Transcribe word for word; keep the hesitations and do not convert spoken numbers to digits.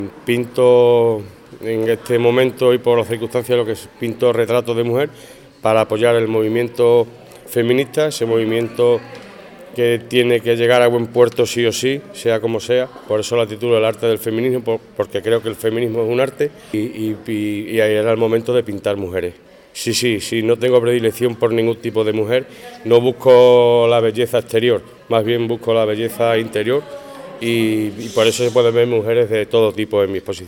Pinto en este momento y por las circunstancias lo que es, pinto retratos de mujer para apoyar el movimiento feminista, ese movimiento que tiene que llegar a buen puerto sí o sí, sea como sea. Por eso la titulo El arte del feminismo, porque creo que el feminismo es un arte y, y, y ahí era el momento de pintar mujeres. Sí, sí, sí, no tengo predilección por ningún tipo de mujer, no busco la belleza exterior, más bien busco la belleza interior y, y por eso se pueden ver mujeres de todo tipo en mi exposición.